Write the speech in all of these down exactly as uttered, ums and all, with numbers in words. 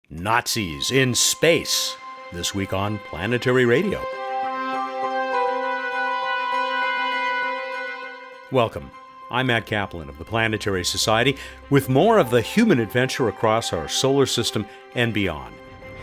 Nazis in Space, this week on Planetary Radio. Welcome. I'm Matt Kaplan of the Planetary Society with more of the human adventure across our solar system and beyond.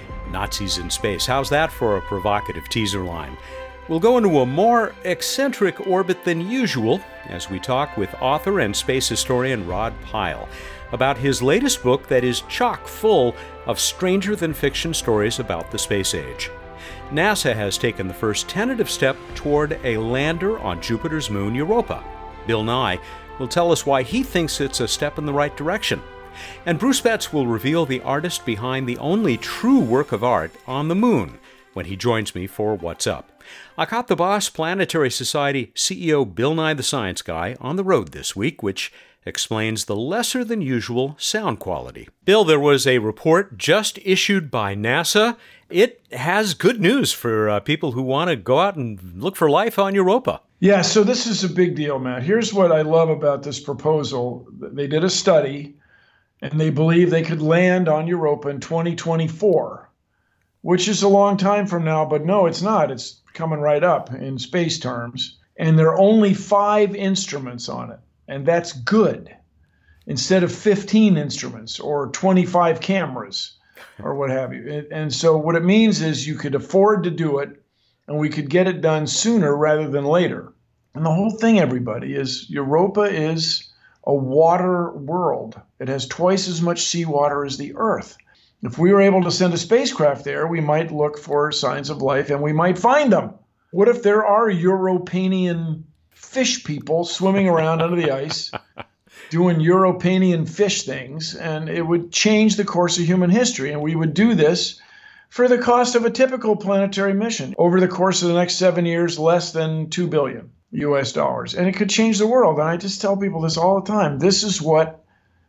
Nazis in Space. How's that for a provocative teaser line? We'll go into a more eccentric orbit than usual as we talk with author and space historian Rod Pyle about his latest book that is chock full of stranger-than-fiction stories about the space age. NASA has taken the first tentative step toward a lander on Jupiter's moon, Europa. Bill Nye will tell us why he thinks it's a step in the right direction. And Bruce Betts will reveal the artist behind the only true work of art on the moon when he joins me for What's Up. I caught the boss, Planetary Society C E O Bill Nye the Science Guy, on the road this week, which explains the lesser-than-usual sound quality. Bill, there was a report just issued by NASA. It has good news for uh, people who want to go out and look for life on Europa. Yeah, so this is a big deal, Matt. Here's what I love about this proposal. They did a study, and they believe they could land on Europa in twenty twenty-four, which is a long time from now, but no, it's not. It's coming right up in space terms. And there are only five instruments on it. And that's good, instead of fifteen instruments or twenty-five cameras or what have you. And so what it means is you could afford to do it, and we could get it done sooner rather than later. And the whole thing, everybody, is Europa is a water world. It has twice as much seawater as the Earth. If we were able to send a spacecraft there, we might look for signs of life, and we might find them. What if there are Europanian fish people swimming around under the ice, doing Europanian fish things, and it would change the course of human history. And we would do this for the cost of a typical planetary mission. Over the course of the next seven years, less than two billion U S dollars. And it could change the world. And I just tell people this all the time. This is what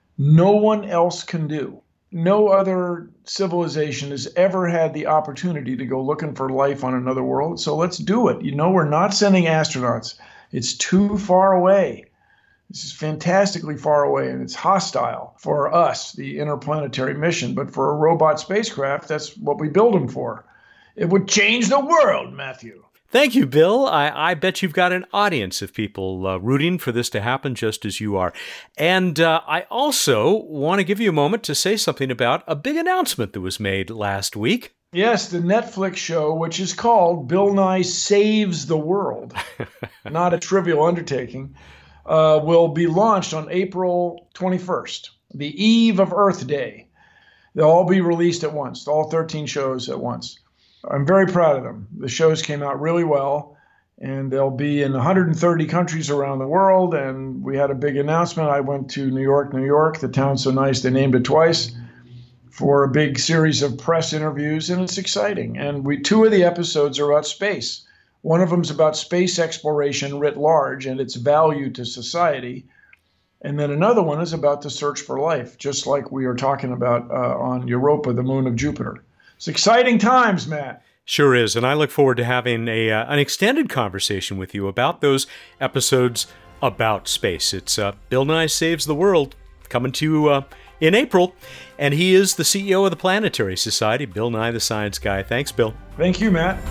no one else can do. No other civilization has ever had the opportunity to go looking for life on another world. So let's do it. You know, we're not sending astronauts. It's too far away. This is fantastically far away, and it's hostile for us, the interplanetary mission. But for a robot spacecraft, that's what we build them for. It would change the world, Matthew. Thank you, Bill. I, I bet you've got an audience of people uh, rooting for this to happen just as you are. And uh, I also want to give you a moment to say something about a big announcement that was made last week. Yes, the Netflix show, which is called Bill Nye Saves the World, not a trivial undertaking, uh, will be launched on April twenty-first, the eve of Earth Day. They'll all be released at once, all thirteen shows at once. I'm very proud of them. The shows came out really well, and they'll be in one hundred thirty countries around the world, and we had a big announcement. I went to New York, New York. The town's so nice they named it twice, for a big series of press interviews, and it's exciting. And we two of the episodes are about space. One of them is about space exploration writ large and its value to society. And then another one is about the search for life, just like we are talking about uh, on Europa, the moon of Jupiter. It's exciting times, Matt. Sure is, and I look forward to having a uh, an extended conversation with you about those episodes about space. It's uh, Bill Nye Saves the World, coming to you uh, in April, and he is the C E O of the Planetary Society, Bill Nye the Science Guy. Thanks, Bill. Thank you, Matt.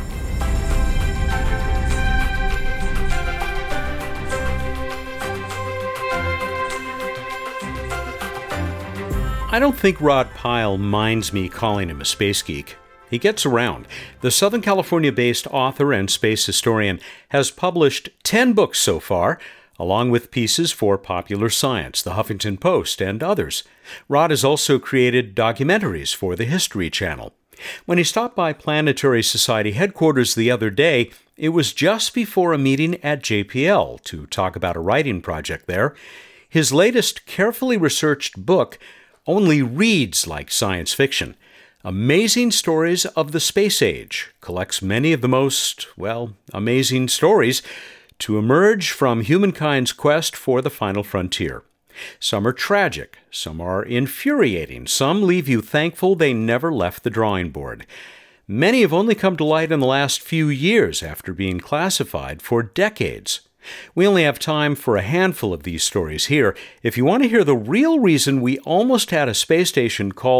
I don't think Rod Pyle minds me calling him a space geek. He gets around. The Southern California-based author and space historian has published ten books so far, along with pieces for Popular Science, The Huffington Post, and others. Rod has also created documentaries for the History Channel. When he stopped by Planetary Society headquarters the other day, it was just before a meeting at J P L to talk about a writing project there. His latest carefully researched book only reads like science fiction. Amazing Stories of the Space Age collects many of the most, well, amazing stories to emerge from humankind's quest for the final frontier. Some are tragic, some are infuriating, some leave you thankful they never left the drawing board. Many have only come to light in the last few years after being classified for decades. We only have time for a handful of these stories here. If you want to hear the real reason we almost had a space station called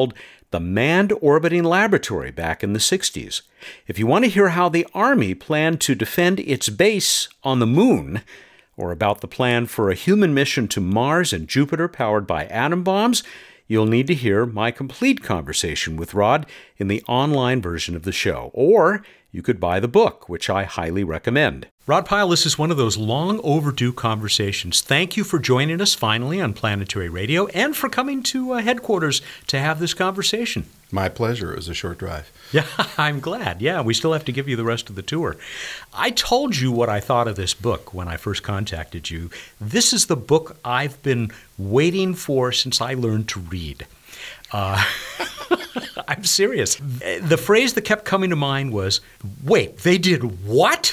the Manned Orbiting Laboratory back in the sixties. If you want to hear how the Army planned to defend its base on the moon, or about the plan for a human mission to Mars and Jupiter powered by atom bombs, you'll need to hear my complete conversation with Rod in the online version of the show. Or you could buy the book, which I highly recommend. Rod Pyle, this is one of those long overdue conversations. Thank you for joining us finally on Planetary Radio and for coming to uh, headquarters to have this conversation. My pleasure. It was a short drive. Yeah, I'm glad. Yeah, we still have to give you the rest of the tour. I told you what I thought of this book when I first contacted you. This is the book I've been waiting for since I learned to read. Uh, I'm serious. The phrase that kept coming to mind was, wait, they did what?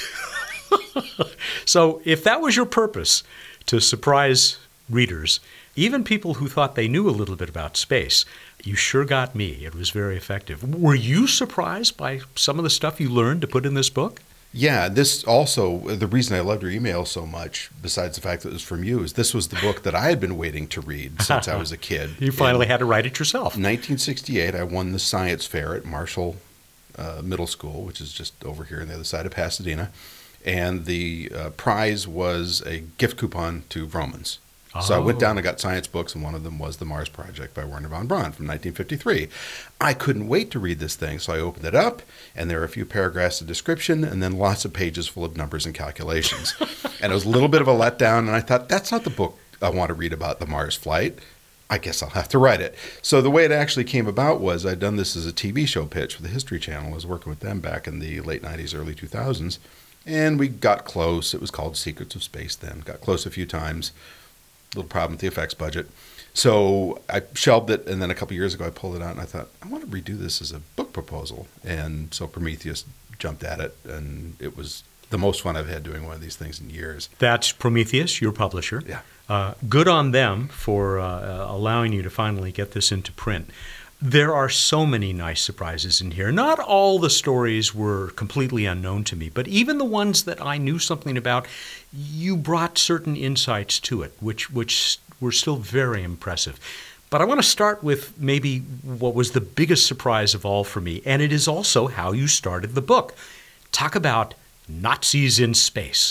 So if that was your purpose, to surprise readers, even people who thought they knew a little bit about space, you sure got me. It was very effective. Were you surprised by some of the stuff you learned to put in this book? Yeah, this also, the reason I loved your email so much, besides the fact that it was from you, is this was the book that I had been waiting to read since I was a kid. You finally in had to write it yourself. nineteen sixty-eight, I won the science fair at Marshall uh, Middle School, which is just over here on the other side of Pasadena. And the uh, prize was a gift coupon to Vroman's. Oh. So I went down and got science books, and one of them was The Mars Project by Wernher von Braun from nineteen fifty-three. I couldn't wait to read this thing, so I opened it up, and there were a few paragraphs of description, and then lots of pages full of numbers and calculations. And it was a little bit of a letdown, and I thought, that's not the book I want to read about the Mars flight. I guess I'll have to write it. So the way it actually came about was I'd done this as a T V show pitch for the History Channel. I was working with them back in the late nineties, early two thousands. And we got close. It was called Secrets of Space then. Got close a few times. Little problem with the effects budget. So I shelved it, and then a couple years ago I pulled it out, and I thought, I want to redo this as a book proposal. And so Prometheus jumped at it, and it was the most fun I've had doing one of these things in years. That's Prometheus, your publisher. Yeah. Uh, good on them for uh, allowing you to finally get this into print. There are so many nice surprises in here. Not all the stories were completely unknown to me, but even the ones that I knew something about, you brought certain insights to it, which which were still very impressive. But I want to start with maybe what was the biggest surprise of all for me, and it is also how you started the book. Talk about Nazis in space.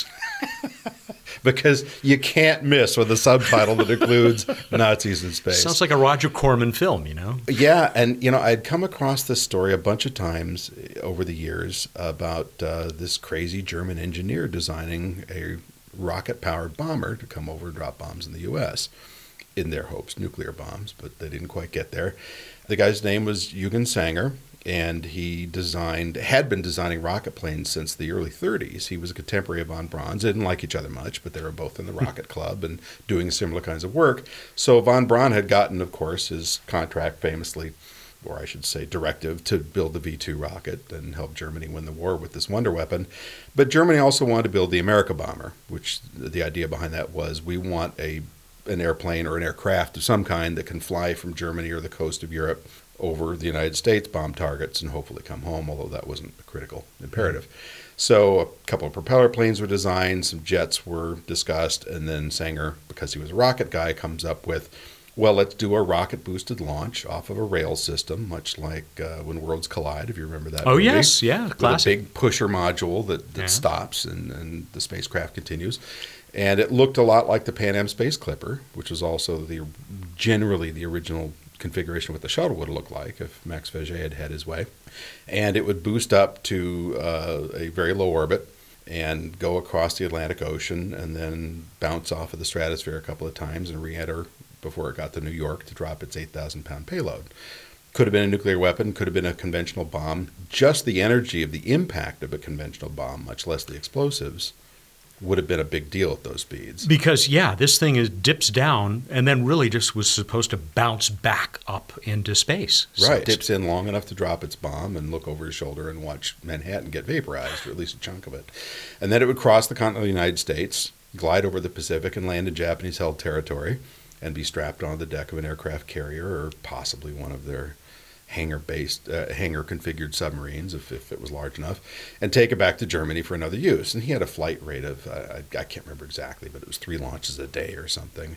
Because you can't miss with a subtitle that includes Nazis in space. Sounds like a Roger Corman film, you know? Yeah, and you know, I'd come across this story a bunch of times over the years about uh, this crazy German engineer designing a rocket-powered bomber to come over and drop bombs in the U S in their hopes, nuclear bombs, but they didn't quite get there. The guy's name was Eugen Sanger, and he designed, had been designing rocket planes since the early thirties. He was a contemporary of von Braun's. They didn't like each other much, but they were both in the rocket club and doing similar kinds of work. So von Braun had gotten, of course, his contract famously, or I should say directive, to build the V two rocket and help Germany win the war with this wonder weapon. But Germany also wanted to build the America bomber, which the idea behind that was we want a an airplane or an aircraft of some kind that can fly from Germany or the coast of Europe over the United States, bomb targets, and hopefully come home, although that wasn't a critical imperative. Mm-hmm. So a couple of propeller planes were designed, some jets were discussed, and then Sanger, because he was a rocket guy, comes up with, well, let's do a rocket-boosted launch off of a rail system, much like uh, When Worlds Collide, if you remember that Oh, movie. yes, yeah, classic. With a big pusher module that, that yeah. stops and, and the spacecraft continues. And it looked a lot like the Pan Am Space Clipper, which was also the generally the original configuration what the shuttle would look like if Max Faget had had his way. And it would boost up to uh, a very low orbit and go across the Atlantic Ocean and then bounce off of the stratosphere a couple of times and re-enter before it got to New York to drop its eight thousand pound payload. Could have been a nuclear weapon, could have been a conventional bomb. Just the energy of the impact of a conventional bomb, much less the explosives, would have been a big deal at those speeds. Because, yeah, this thing is dips down and then really just was supposed to bounce back up into space. Right. So Dips in long enough to drop its bomb and look over his shoulder and watch Manhattan get vaporized, or at least a chunk of it. And then it would cross the continent of the United States, glide over the Pacific and land in Japanese-held territory, and be strapped on the deck of an aircraft carrier or possibly one of their hangar-based, uh, hangar-configured submarines, if, if it was large enough, and take it back to Germany for another use. And he had a flight rate of, uh, I, I can't remember exactly, but it was three launches a day or something.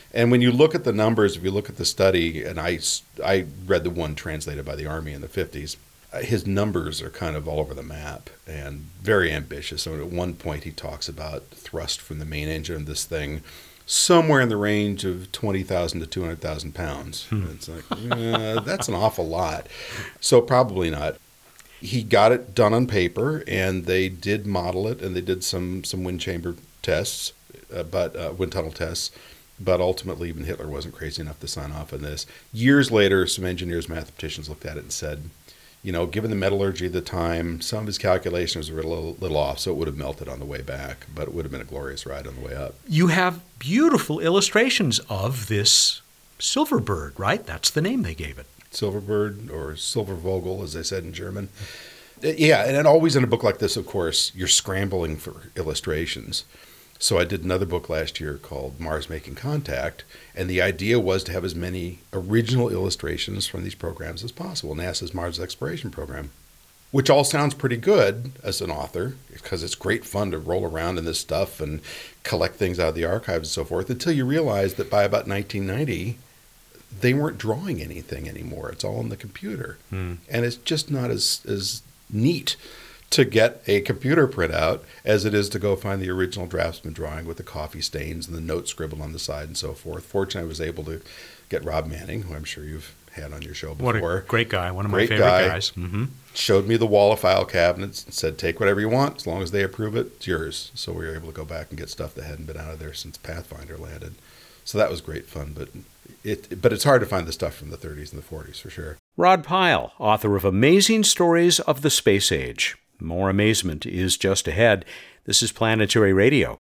And when you look at the numbers, if you look at the study, and I, I read the one translated by the Army in the fifties, his numbers are kind of all over the map and very ambitious. So at one point he talks about thrust from the main engine of this thing somewhere in the range of twenty thousand to two hundred thousand pounds. Hmm. It's like, eh, that's an awful lot. So probably not. He got it done on paper, and they did model it, and they did some, some wind chamber tests, uh, but uh, wind tunnel tests. But ultimately, even Hitler wasn't crazy enough to sign off on this. Years later, some engineers, mathematicians looked at it and said, you know, given the metallurgy of the time, some of his calculations were a little, little off, so it would have melted on the way back, but it would have been a glorious ride on the way up. You have beautiful illustrations of this Silverbird, right? That's the name they gave it. Silverbird, or Silbervogel, as they said in German. Yeah, and always in a book like this, of course, you're scrambling for illustrations. So I did another book last year called Mars Making Contact, and the idea was to have as many original illustrations from these programs as possible, NASA's Mars Exploration Program, which all sounds pretty good as an author, because it's great fun to roll around in this stuff and collect things out of the archives and so forth, until you realize that by about nineteen ninety, they weren't drawing anything anymore. It's all on the computer. Hmm. And it's just not as, as neat to get a computer printout as it is to go find the original draftsman drawing with the coffee stains and the notes scribbled on the side and so forth. Fortunately, I was able to get Rob Manning, who I'm sure you've had on your show before. What a great guy, one of great my favorite guy. guys. Mm-hmm. Showed me the wall of file cabinets and said, take whatever you want. As long as they approve it, it's yours. So we were able to go back and get stuff that hadn't been out of there since Pathfinder landed. So that was great fun, but it but it's hard to find the stuff from the thirties and the forties for sure. Rod Pyle, author of Amazing Stories of the Space Age. More amazement is just ahead. This is Planetary Radio.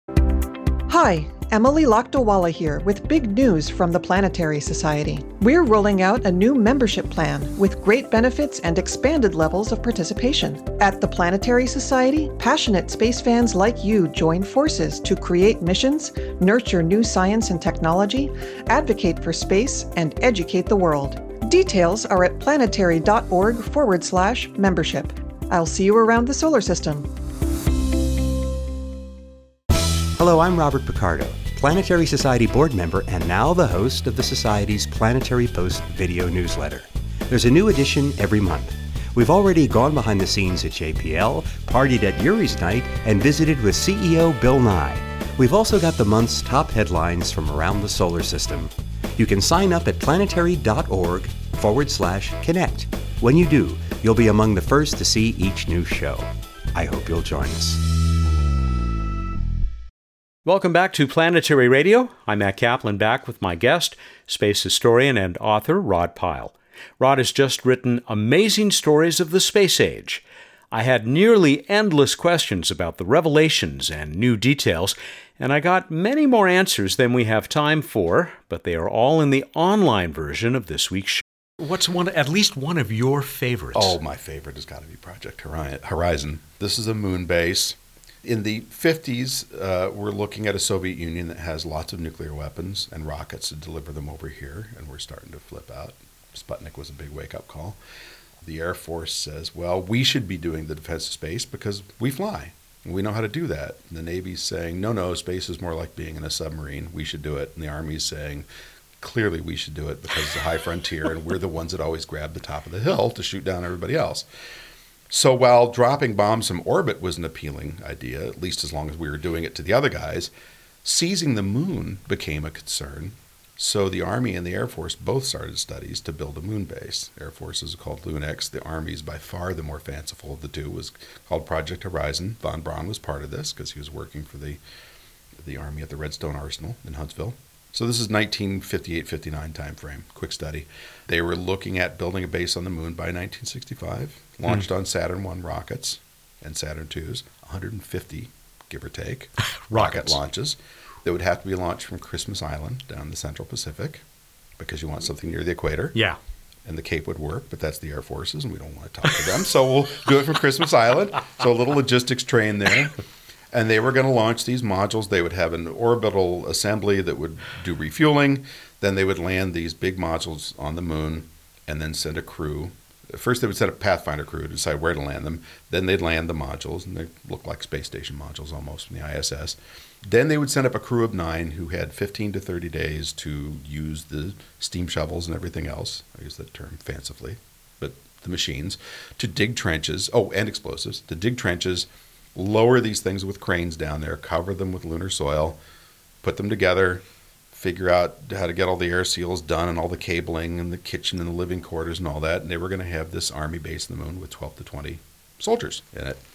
Hi, Emily Lakdawalla here with big news from the Planetary Society. We're rolling out a new membership plan with great benefits and expanded levels of participation. At the Planetary Society, passionate space fans like you join forces to create missions, nurture new science and technology, advocate for space, and educate the world. Details are at planetary.org forward slash membership. I'll see you around the solar system. Hello, I'm Robert Picardo, Planetary Society board member and now the host of the Society's Planetary Post video newsletter. There's a new edition every month. We've already gone behind the scenes at J P L, partied at Yuri's Night, and visited with C E O Bill Nye. We've also got the month's top headlines from around the solar system. You can sign up at planetary.org forward slash connect. When you do, you'll be among the first to see each new show. I hope you'll join us. Welcome back to Planetary Radio. I'm Matt Kaplan, back with my guest, space historian and author Rod Pyle. Rod has just written Amazing Stories of the Space Age. I had nearly endless questions about the revelations and new details, and I got many more answers than we have time for, but they are all in the online version of this week's show. What's one, at least one of your favorites? Oh, my favorite has got to be Project Horizon. This is a moon base. In the fifties, uh, we're looking at a Soviet Union that has lots of nuclear weapons and rockets to deliver them over here, and we're starting to flip out. Sputnik was a big wake-up call. The Air Force says, well, we should be doing the defense of space because we fly, and we know how to do that. And the Navy's saying, no, no, space is more like being in a submarine. We should do it. And the Army's saying, clearly we should do it because it's a high frontier, and we're the ones that always grab the top of the hill to shoot down everybody else. So while dropping bombs from orbit was an appealing idea, at least as long as we were doing it to the other guys, seizing the moon became a concern. So the Army and the Air Force both started studies to build a moon base. Air Force is called LUNEX. The Army's by far the more fanciful of the two, was called Project Horizon. Von Braun was part of this because he was working for the the Army at the Redstone Arsenal in Huntsville. So this is nineteen fifty-eight fifty-nine time frame, quick study. They were looking at building a base on the moon by nineteen sixty-five, launched mm. on Saturn one rockets and Saturn twos, one hundred fifty, give or take, rocket launches. They would have to be launched from Christmas Island down the Central Pacific because you want something near the equator. Yeah. And the Cape would work, but that's the Air Forces, and we don't want to talk to them. So we'll do it from Christmas Island. So a little logistics train there. And they were going to launch these modules. They would have an orbital assembly that would do refueling. Then they would land these big modules on the moon and then send a crew First, they would set up Pathfinder crew to decide where to land them. Then they'd land the modules, and they look like space station modules almost from the I S S. Then they would send up a crew of nine who had fifteen to thirty days to use the steam shovels and everything else. I use that term fancifully, but the machines, to dig trenches. Oh, and explosives. To dig trenches, lower these things with cranes down there, cover them with lunar soil, put them together, figure out how to get all the air seals done and all the cabling and the kitchen and the living quarters and all that. And they were going to have this army base in the moon with twelve to twenty soldiers in it.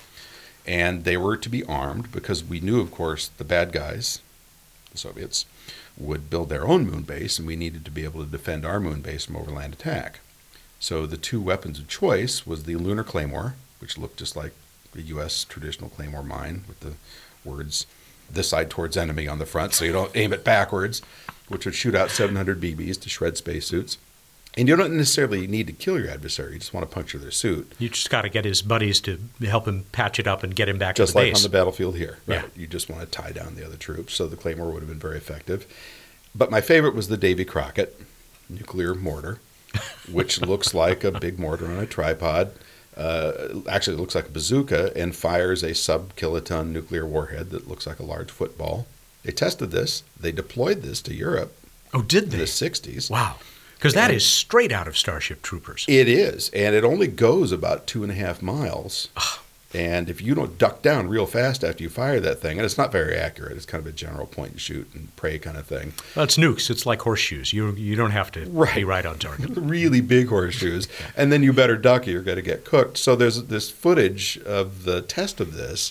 And they were to be armed because we knew, of course, the bad guys, the Soviets, would build their own moon base, and we needed to be able to defend our moon base from overland attack. So the two weapons of choice was the Lunar Claymore, which looked just like a U S traditional Claymore mine with the words this side towards enemy on the front so you don't aim it backwards, which would shoot out seven hundred B Bs to shred spacesuits. And you don't necessarily need to kill your adversary. You just want to puncture their suit. You just got to get his buddies to help him patch it up and get him back just to the like base. On the battlefield here. Right? Yeah. You just want to tie down the other troops. So the Claymore would have been very effective. But my favorite was the Davy Crockett nuclear mortar, which looks like a big mortar on a tripod. Uh, actually, it looks like a bazooka and fires a sub-kiloton nuclear warhead that looks like a large football. They tested this. They deployed this to Europe. Oh, did they? In the sixties. Wow. Because that is straight out of Starship Troopers. It is, and it only goes about two and a half miles. And if you don't duck down real fast after you fire that thing, and it's not very accurate, it's kind of a general point and shoot and pray kind of thing. Well, it's nukes. It's like horseshoes. You you don't have to right. be right on target. Really big horseshoes. And then you better duck or you're going to get cooked. So there's this footage of the test of this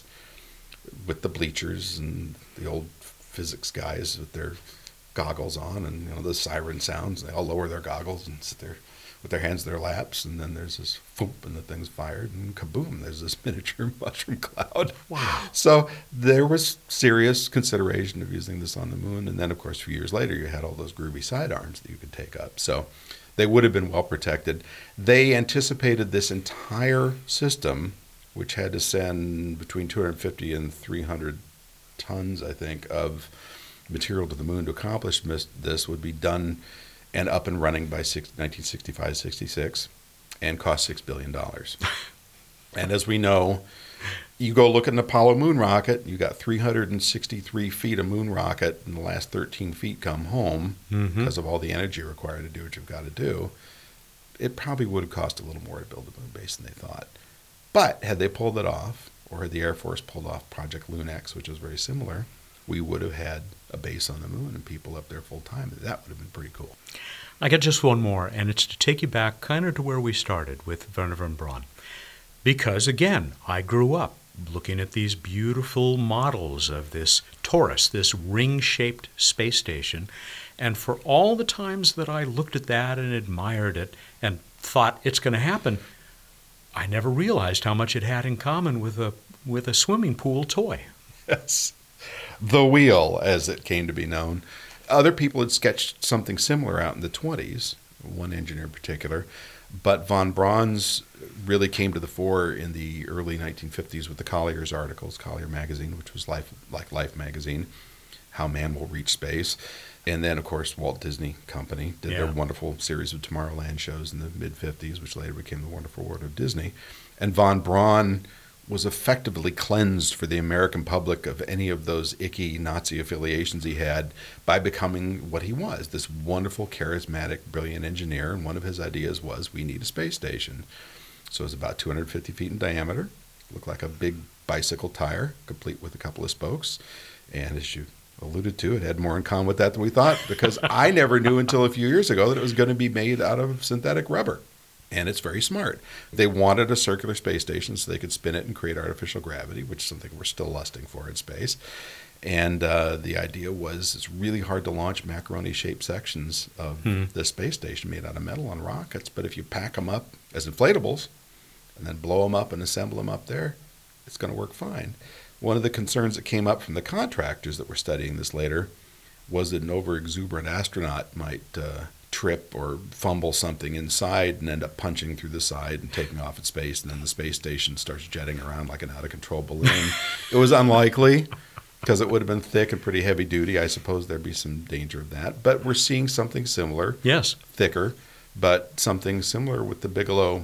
with the bleachers and the old physics guys with their goggles on, and you know the siren sounds. They all lower their goggles and sit there with their hands in their laps, and then there's this foop, and the thing's fired, and kaboom, there's this miniature mushroom cloud. Wow. So there was serious consideration of using this on the moon, and then, of course, a few years later, you had all those groovy sidearms that you could take up. So they would have been well protected. They anticipated this entire system, which had to send between two hundred fifty and three hundred tons, I think, of material to the moon to accomplish this, would be done and up and running by nineteen sixty-five sixty-six and cost six billion dollars. And as we know, you go look at an Apollo moon rocket, you got three hundred sixty-three feet of moon rocket, and the last thirteen feet come home mm-hmm. because of all the energy required to do what you've got to do. It probably would have cost a little more to build a moon base than they thought. But had they pulled it off, or had the Air Force pulled off Project LUNEX, which was very similar, we would have had a base on the moon and people up there full time. That would have been pretty cool. I got just one more, and it's to take you back kind of to where we started with Wernher von Braun. Because, again, I grew up looking at these beautiful models of this torus, this ring-shaped space station, and for all the times that I looked at that and admired it and thought it's going to happen, I never realized how much it had in common with a with a swimming pool toy. Yes. The wheel, as it came to be known. Other people had sketched something similar out in the twenties, one engineer in particular, but von Braun's really came to the fore in the early nineteen fifties with the Collier's articles, Collier magazine, which was Life, like Life magazine, How Man Will Reach Space. And then, of course, Walt Disney Company did yeah. their wonderful series of Tomorrowland shows in the mid-fifties, which later became The Wonderful World of Disney. And von Braun was effectively cleansed for the American public of any of those icky Nazi affiliations he had by becoming what he was, this wonderful, charismatic, brilliant engineer. And one of his ideas was, we need a space station. So it was about two hundred fifty feet in diameter, looked like a big bicycle tire, complete with a couple of spokes. And as you alluded to, it had more in common with that than we thought, because I never knew until a few years ago that it was going to be made out of synthetic rubber. And it's very smart. They wanted a circular space station so they could spin it and create artificial gravity, which is something we're still lusting for in space. And uh, the idea was it's really hard to launch macaroni-shaped sections of hmm. the space station made out of metal on rockets. But if you pack them up as inflatables and then blow them up and assemble them up there, it's going to work fine. One of the concerns that came up from the contractors that were studying this later was that an over-exuberant astronaut might uh, trip or fumble something inside and end up punching through the side and taking off in space, and then the space station starts jetting around like an out-of-control balloon. It was unlikely because it would have been thick and pretty heavy duty. I suppose there'd be some danger of that. But we're seeing something similar. Yes. Thicker, but something similar with the Bigelow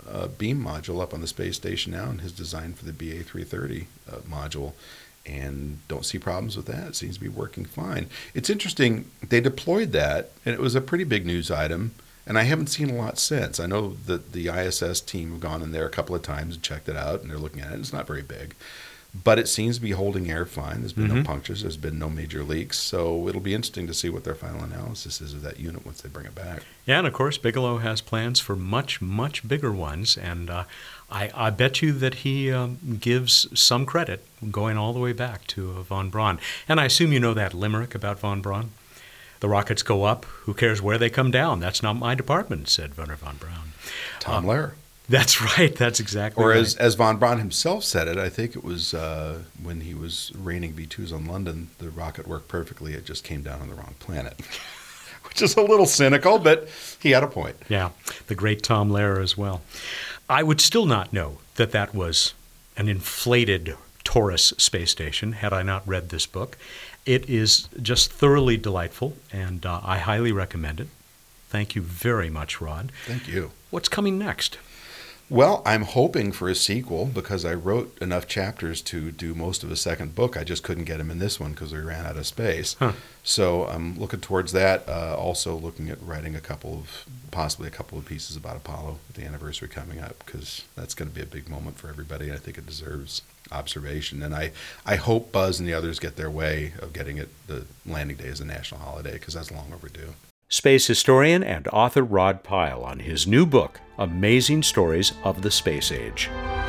uh, beam module up on the space station now and his design for the B A three thirty uh, module, and don't see problems with that. It seems to be working fine. It's interesting, they deployed that, and it was a pretty big news item, and I haven't seen a lot since. I know that the I S S team have gone in there a couple of times and checked it out, and they're looking at it. It's not very big, but it seems to be holding air fine. There's been mm-hmm. no punctures. There's been no major leaks. So it'll be interesting to see what their final analysis is of that unit once they bring it back. Yeah, and of course, Bigelow has plans for much, much bigger ones, and uh, I, I bet you that he um, gives some credit going all the way back to uh, von Braun. And I assume you know that limerick about von Braun? The rockets go up, who cares where they come down? That's not my department, said Wernher von Braun. Tom uh, Lehrer. That's right. That's exactly or right. Or as, as von Braun himself said it, I think it was uh, when he was raining V twos on London, the rocket worked perfectly. It just came down on the wrong planet. Which is a little cynical, but he had a point. Yeah, the great Tom Lehrer as well. I would still not know that that was an inflated Taurus space station had I not read this book. It is just thoroughly delightful, and uh, I highly recommend it. Thank you very much, Rod. Thank you. What's coming next? Well, I'm hoping for a sequel because I wrote enough chapters to do most of a second book. I just couldn't get them in this one because we ran out of space. Huh. So I'm looking towards that. Uh, also looking at writing a couple of, possibly a couple of pieces about Apollo, the anniversary coming up, because that's going to be a big moment for everybody. I think it deserves observation. And I, I hope Buzz and the others get their way of getting it the landing day as a national holiday, because that's long overdue. Space historian and author Rod Pyle on his new book, Amazing Stories of the Space Age.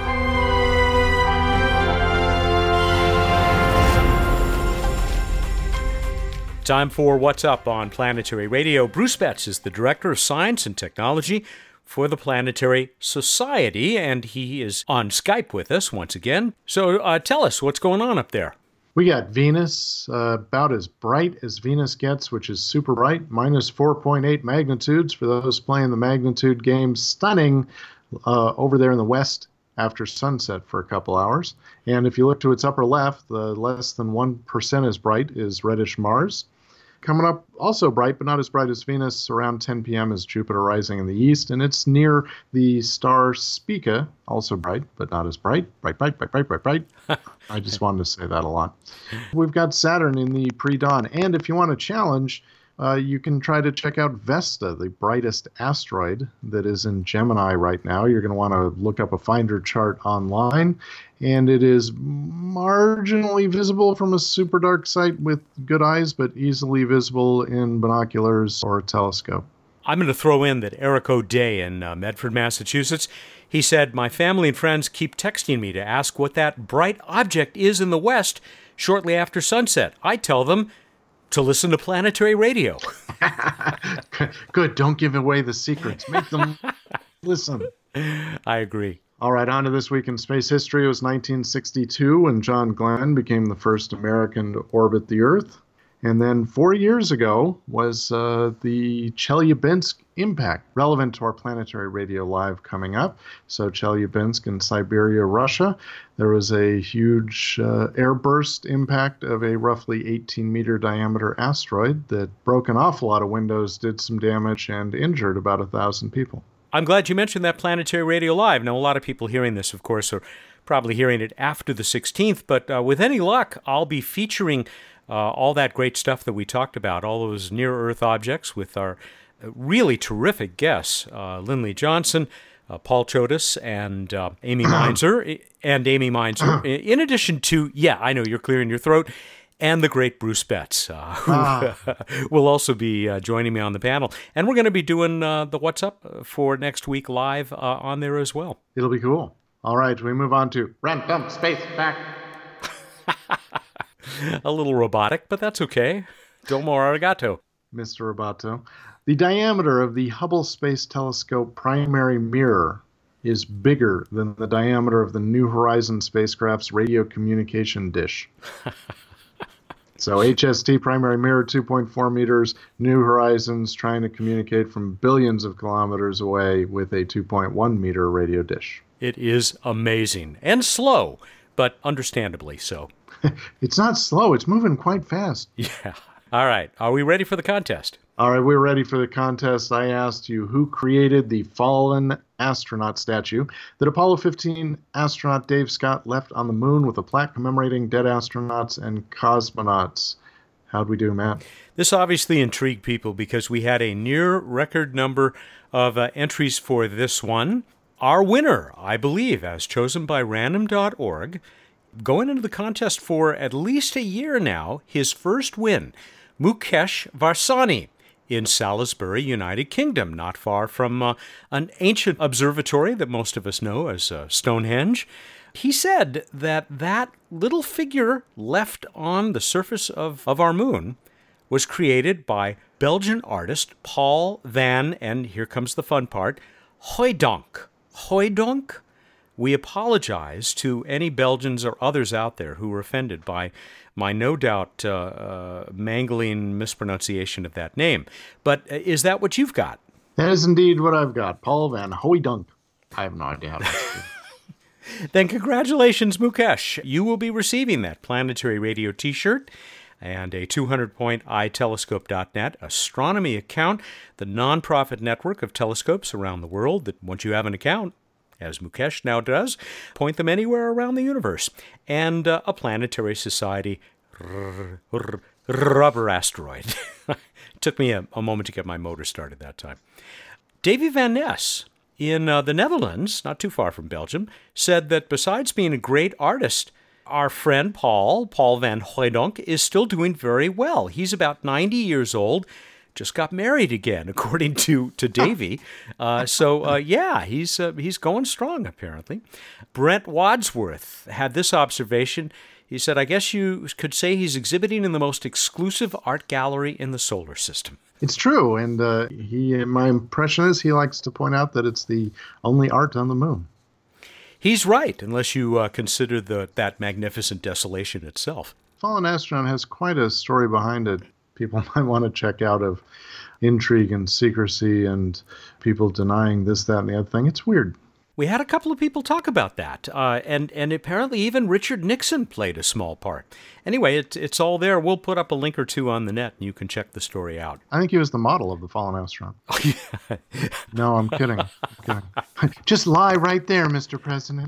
Time for What's Up on Planetary Radio. Bruce Betts is the Director of Science and Technology for the Planetary Society, and he is on Skype with us once again. So uh, tell us what's going on up there. We got Venus, uh, about as bright as Venus gets, which is super bright, minus four point eight magnitudes for those playing the magnitude game. Stunning uh, over there in the west after sunset for a couple hours. And if you look to its upper left, the less than one percent as bright is reddish Mars. Coming up also bright, but not as bright as Venus, around ten p.m. is Jupiter rising in the east, and it's near the star Spica, also bright, but not as bright. Bright, bright, bright, bright, bright, bright. I just wanted to say that a lot. We've got Saturn in the pre-dawn, and if you want a challenge, uh, you can try to check out Vesta, the brightest asteroid that is in Gemini right now. You're going to want to look up a finder chart online, and it is marginally visible from a super dark site with good eyes, but easily visible in binoculars or a telescope. I'm going to throw in that Eric O'Day in uh, Medford, Massachusetts, he said, my family and friends keep texting me to ask what that bright object is in the west shortly after sunset. I tell them to listen to Planetary Radio. Good. Don't give away the secrets. Make them listen. I agree. All right, on to This Week in Space History. It was nineteen sixty-two when John Glenn became the first American to orbit the Earth. And then four years ago was uh, the Chelyabinsk impact, relevant to our Planetary Radio Live coming up. So Chelyabinsk in Siberia, Russia. There was a huge uh, airburst impact of a roughly eighteen meter diameter asteroid that broke an awful lot of windows, did some damage, and injured about a thousand people. I'm glad you mentioned that Planetary Radio Live. Now, a lot of people hearing this, of course, are probably hearing it after the sixteenth, but uh, with any luck, I'll be featuring uh, all that great stuff that we talked about, all those near-Earth objects with our really terrific guests, uh, Lindley Johnson, uh, Paul Chodas, and uh, Amy Mainzer, and Amy Mainzer, in addition to, yeah, I know you're clearing your throat, and the great Bruce Betts, uh, who ah. will also be uh, joining me on the panel. And we're going to be doing uh, the What's Up for next week live uh, on there as well. It'll be cool. All right, we move on to Random Space Fact. A little robotic, but that's okay. Domo arigato. Mister Roboto. The diameter of the Hubble Space Telescope primary mirror is bigger than the diameter of the New Horizons spacecraft's radio communication dish. So H S T primary mirror, two point four meters, New Horizons trying to communicate from billions of kilometers away with a two point one meter radio dish. It is amazing and slow, but understandably so. It's not slow. It's moving quite fast. Yeah. All right. Are we ready for the contest? All right, we're ready for the contest. I asked you who created the fallen astronaut statue that Apollo fifteen astronaut Dave Scott left on the moon with a plaque commemorating dead astronauts and cosmonauts. How'd we do, Matt? This obviously intrigued people because we had a near record number of uh, entries for this one. Our winner, I believe, as chosen by random dot org, going into the contest for at least a year now, his first win, Mukesh Varsani in Salisbury, United Kingdom, not far from uh, an ancient observatory that most of us know as uh, Stonehenge. He said that that little figure left on the surface of, of our moon was created by Belgian artist Paul van, and here comes the fun part, Hooijdonk. Hooijdonk? We apologize to any Belgians or others out there who were offended by my no doubt uh, uh, mangling mispronunciation of that name. But uh, is that what you've got? That is indeed what I've got. Paul van Hooijdonk. I have no idea how to say it. Then congratulations, Mukesh. You will be receiving that Planetary Radio t-shirt and a two hundred point i telescope dot net astronomy account, the nonprofit network of telescopes around the world that once you have an account, as Mukesh now does, point them anywhere around the universe, and uh, a Planetary Society r- r- rubber asteroid. Took me a, a moment to get my motor started that time. Davy Van Ness in uh, the Netherlands, not too far from Belgium, said that besides being a great artist, our friend Paul, Paul van Hooijdonk, is still doing very well. He's about ninety years old, just got married again, according to, to Davy. Uh, so, uh, yeah, he's uh, he's going strong, apparently. Brent Wadsworth had this observation. He said, I guess you could say he's exhibiting in the most exclusive art gallery in the solar system. It's true, and uh, he. my impression is he likes to point out that it's the only art on the moon. He's right, unless you uh, consider the that magnificent desolation itself. Fallen Astronaut has quite a story behind it. People might want to check out of intrigue and secrecy and people denying this, that, and the other thing. It's weird. We had a couple of people talk about that, uh, and and apparently even Richard Nixon played a small part. Anyway, it, it's all there. We'll put up a link or two on the net, and you can check the story out. I think he was the model of the Fallen Astronaut. Oh, yeah. No, I'm kidding. I'm kidding. Just lie right there, Mister President.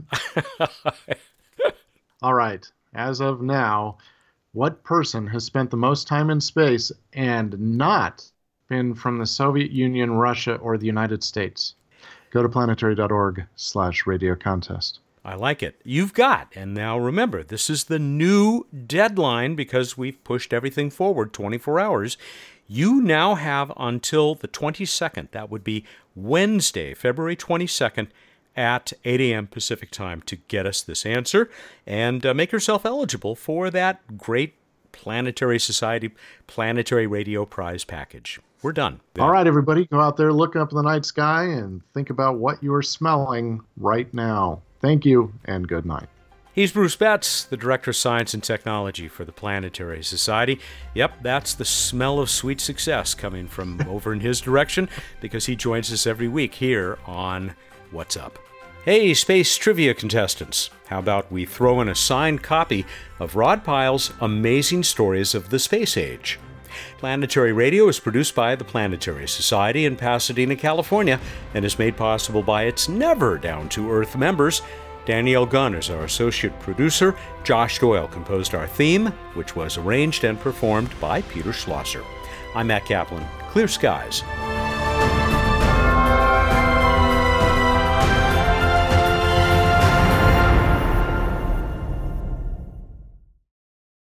All right. As of now, what person has spent the most time in space and not been from the Soviet Union, Russia, or the United States? Go to planetary.org slash radio contest. I like it. You've got, and now remember, this is the new deadline because we've pushed everything forward twenty-four hours. You now have until the twenty-second, that would be Wednesday, February twenty-second, at eight a.m. Pacific time to get us this answer and uh, make yourself eligible for that great Planetary Society Planetary Radio Prize package. We're done. All right, everybody, go out there, look up in the night sky, and think about what you are smelling right now. Thank you, and good night. He's Bruce Betts, the Director of Science and Technology for the Planetary Society. Yep, that's the smell of sweet success coming from over in his direction because he joins us every week here on What's Up. Hey, space trivia contestants, how about we throw in a signed copy of Rod Pyle's Amazing Stories of the Space Age? Planetary Radio is produced by the Planetary Society in Pasadena, California, and is made possible by its never down-to-earth members. Danielle Gunn is our associate producer. Josh Doyle composed our theme, which was arranged and performed by Peter Schlosser. I'm Matt Kaplan. Clear skies.